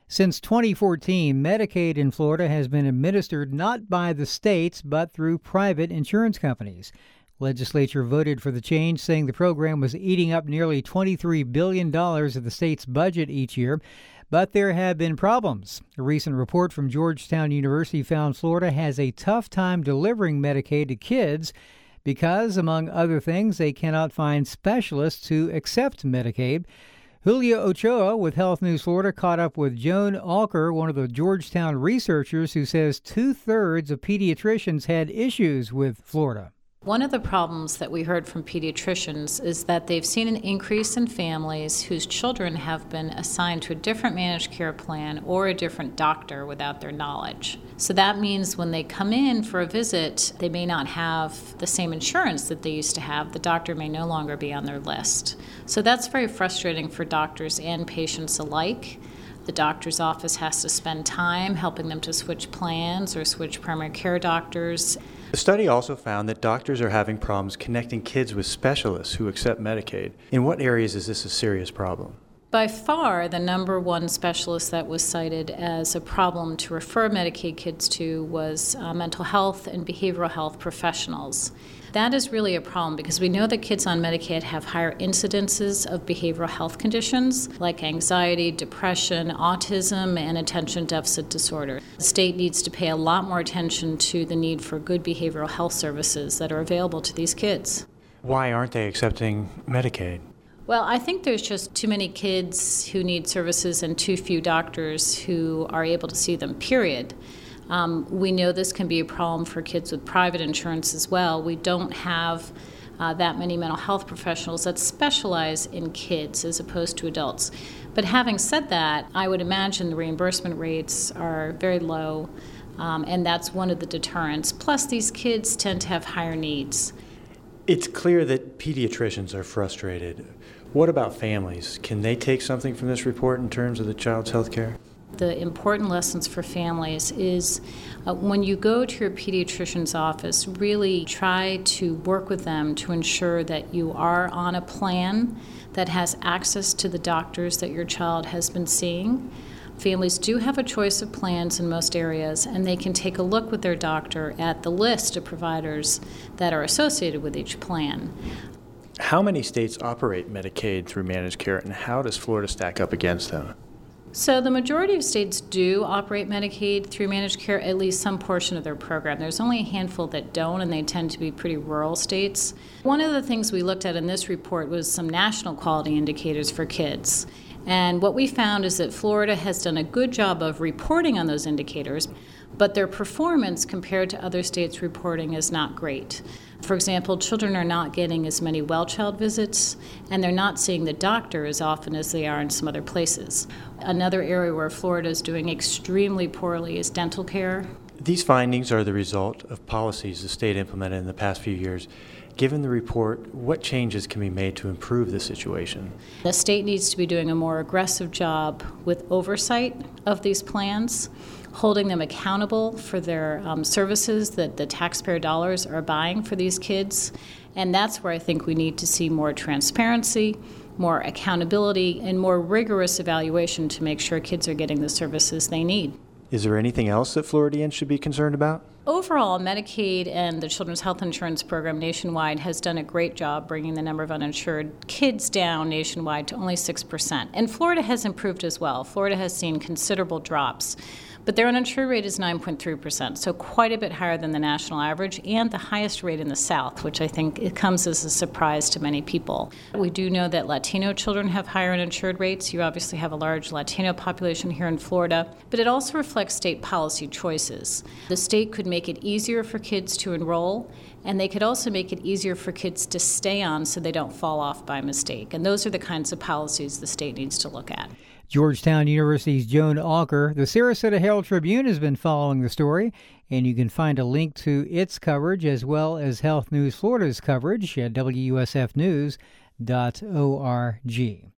Since 2014, Medicaid in Florida has been administered not by the states, but through private insurance companies. Legislature voted for the change, saying the program was eating up nearly $23 billion of the state's budget each year. But there have been problems. A recent report from Georgetown University found Florida has a tough time delivering Medicaid to kids because, among other things, they cannot find specialists who accept Medicaid. Julia Ochoa with Health News Florida caught up with Joan Alker, one of the Georgetown researchers, who says two-thirds of pediatricians had issues with Florida. One of the problems that we heard from pediatricians is that they've seen an increase in families whose children have been assigned to a different managed care plan or a different doctor without their knowledge. So that means when they come in for a visit, they may not have the same insurance that they used to have. The doctor may no longer be on their list. So that's very frustrating for doctors and patients alike. The doctor's office has to spend time helping them to switch plans or switch primary care doctors. The study also found that doctors are having problems connecting kids with specialists who accept Medicaid. In what areas is this a serious problem? By far, the number one specialist that was cited as a problem to refer Medicaid kids to was mental health and behavioral health professionals. That is really a problem because we know that kids on Medicaid have higher incidences of behavioral health conditions like anxiety, depression, autism, and attention deficit disorder. The state needs to pay a lot more attention to the need for good behavioral health services that are available to these kids. Why aren't they accepting Medicaid? Well, I think there's just too many kids who need services and too few doctors who are able to see them, period. We know this can be a problem for kids with private insurance as well. We don't have that many mental health professionals that specialize in kids as opposed to adults. But having said that, I would imagine the reimbursement rates are very low, and that's one of the deterrents. Plus, these kids tend to have higher needs. It's clear that pediatricians are frustrated. What about families? Can they take something from this report in terms of the child's health care? The important lessons for families is when you go to your pediatrician's office, really try to work with them to ensure that you are on a plan that has access to the doctors that your child has been seeing. Families do have a choice of plans in most areas, and they can take a look with their doctor at the list of providers that are associated with each plan. How many states operate Medicaid through managed care, and how does Florida stack up against them? So the majority of states do operate Medicaid through managed care, at least some portion of their program. There's only a handful that don't, and they tend to be pretty rural states. One of the things we looked at in this report was some national quality indicators for kids. And what we found is that Florida has done a good job of reporting on those indicators, but their performance compared to other states' reporting is not great. For example, children are not getting as many well-child visits, and they're not seeing the doctor as often as they are in some other places. Another area where Florida is doing extremely poorly is dental care. These findings are the result of policies the state implemented in the past few years. Given the report, what changes can be made to improve the situation? The state needs to be doing a more aggressive job with oversight of these plans, holding them accountable for their services that the taxpayer dollars are buying for these kids. And that's where I think we need to see more transparency, more accountability, and more rigorous evaluation to make sure kids are getting the services they need. Is there anything else that Floridians should be concerned about? Overall, Medicaid and the Children's Health Insurance Program nationwide has done a great job bringing the number of uninsured kids down nationwide to only 6%. And Florida has improved as well. Florida has seen considerable drops. But their uninsured rate is 9.3%, so quite a bit higher than the national average and the highest rate in the South, which I think it comes as a surprise to many people. We do know that Latino children have higher uninsured rates. You obviously have a large Latino population here in Florida, but it also reflects state policy choices. The state could make it easier for kids to enroll, and they could also make it easier for kids to stay on so they don't fall off by mistake. And those are the kinds of policies the state needs to look at. Georgetown University's Joan Alker. The Sarasota Herald Tribune has been following the story, and you can find a link to its coverage as well as Health News Florida's coverage at WUSFnews.org.